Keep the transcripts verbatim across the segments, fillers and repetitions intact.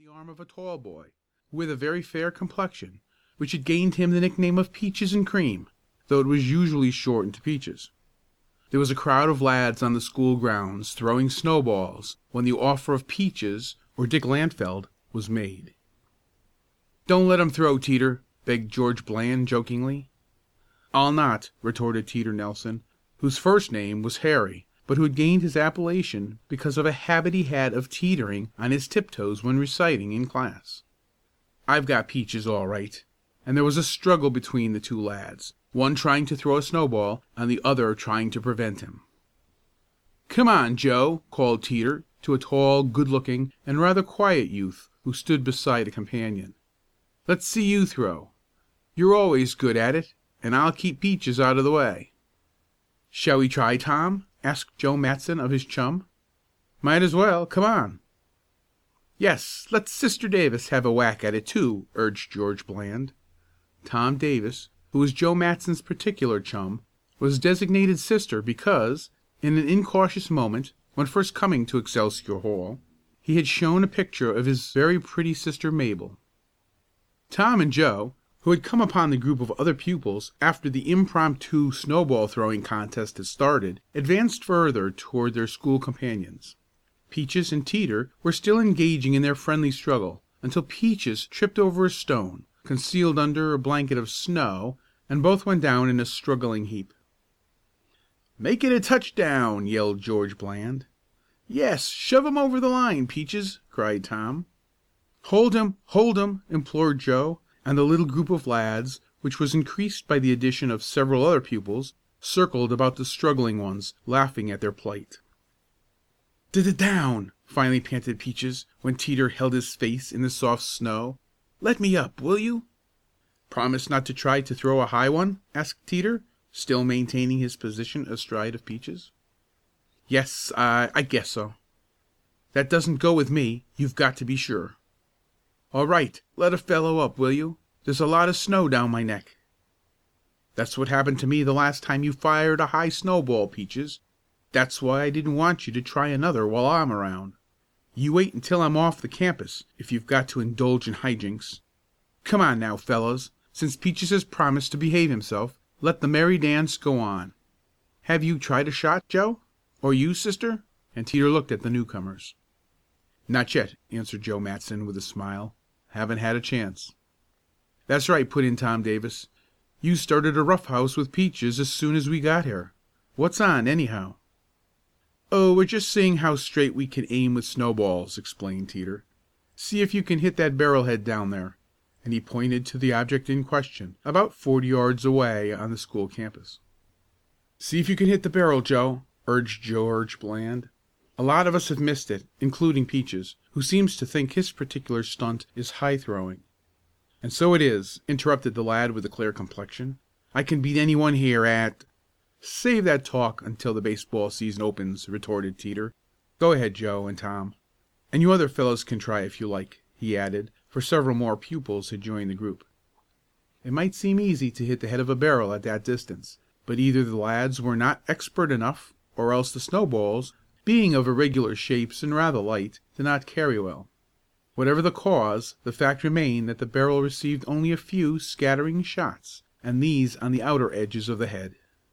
the arm of a tall boy, with a very fair complexion, which had gained him the nickname of Peaches and Cream, though it was usually shortened to Peaches. There was a crowd of lads on the school grounds throwing snowballs when the offer of Peaches or Dick Lantfeld was made. "Don't let him throw, Teeter," begged George Bland jokingly. "I'll not," retorted Teeter Nelson, whose first name was Harry, but who had gained his appellation because of a habit he had of teetering on his tiptoes when reciting in class. "I've got Peaches all right," and there was a struggle between the two lads, one trying to throw a snowball and the other trying to prevent him. "Come on, Joe," called Teeter to a tall, good-looking and rather quiet youth who stood beside a companion. "Let's see you throw. You're always good at it, and I'll keep Peaches out of the way." "Shall we try, Tom?" asked Joe Matson of his chum. "Might as well. Come on." "Yes, let Sister Davis have a whack at it, too," urged George Bland. Tom Davis, who was Joe Matson's particular chum, was designated Sister because, in an incautious moment, when first coming to Excelsior Hall, he had shown a picture of his very pretty sister Mabel. Tom and Joe, who had come upon the group of other pupils after the impromptu snowball throwing contest had started, advanced further toward their school companions. Peaches and Teeter were still engaging in their friendly struggle, until Peaches tripped over a stone, concealed under a blanket of snow, and both went down in a struggling heap. "Make it a touchdown!" yelled George Bland. "Yes, shove him over the line, Peaches!" cried Tom. "Hold him! Hold him!" implored Joe, and the little group of lads, which was increased by the addition of several other pupils, circled about the struggling ones, laughing at their plight. "D-d-down!" finally panted Peaches, when Teeter held his face in the soft snow. "Let me up, will you?" "Promise not to try to throw a high one?" asked Teeter, still maintaining his position astride of Peaches. "Yes, I I guess so." "That doesn't go with me, you've got to be sure." "All right, let a fellow up, will you? There's a lot of snow down my neck." "That's what happened to me the last time you fired a high snowball, Peaches. That's why I didn't want you to try another while I'm around. You wait until I'm off the campus if you've got to indulge in high jinks. Come on now, fellows, since Peaches has promised to behave himself, let the merry dance go on. Have you tried a shot, Joe? Or you, Sister?" and Teeter looked at the newcomers. "Not yet," answered Joe Matson with a smile. "Haven't had a chance." "That's right," put in Tom Davis. "You started a rough house with Peaches as soon as we got here. What's on, anyhow?" "Oh, we're just seeing how straight we can aim with snowballs," explained Teeter. "See if you can hit that barrel head down there," and he pointed to the object in question, about forty yards away on the school campus. "See if you can hit the barrel, Joe," urged George Bland. "A lot of us have missed it, including Peaches, who seems to think his particular stunt is high throwing." "And so it is," interrupted the lad with the clear complexion. "I can beat any one here at " "Save that talk until the baseball season opens," retorted Teeter. "Go ahead, Joe and Tom. And you other fellows can try if you like," he added, for several more pupils had joined the group. It might seem easy to hit the head of a barrel at that distance, but either the lads were not expert enough, or else the snowballs, being of irregular shapes and rather light, did not carry well. Whatever the cause, the fact remained that the barrel received only a few scattering shots, and these on the outer edges of the head.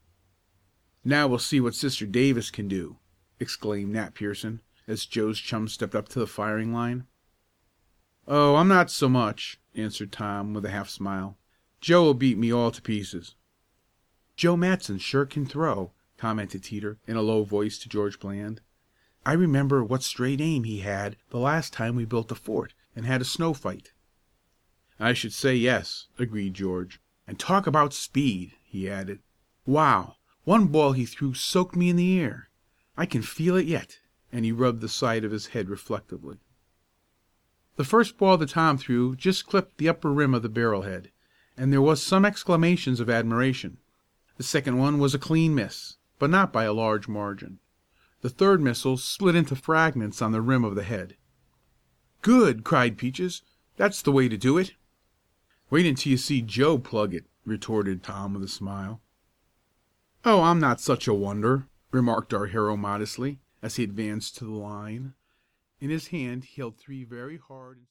"Now we'll see what Sister Davis can do!" exclaimed Nat Pierson, as Joe's chum stepped up to the firing line. "Oh, I'm not so much," answered Tom with a half smile. "Joe will beat me all to pieces." "Joe Matson sure can throw," commented Teeter in a low voice to George Bland. "I remember what straight aim he had the last time we built a fort and had a snow fight." "I should say yes," agreed George. "And talk about speed!" he added. "Wow! One ball he threw soaked me in the ear. I can feel it yet," and he rubbed the side of his head reflectively. The first ball that Tom threw just clipped the upper rim of the barrel head, and there was some exclamations of admiration. The second one was a clean miss, but not by a large margin. The third missile split into fragments on the rim of the head. "Good!" cried Peaches. "That's the way to do it." "Wait until you see Joe plug it," retorted Tom with a smile. "Oh, I'm not such a wonder," remarked our hero modestly, as he advanced to the line. In his hand he held three very hard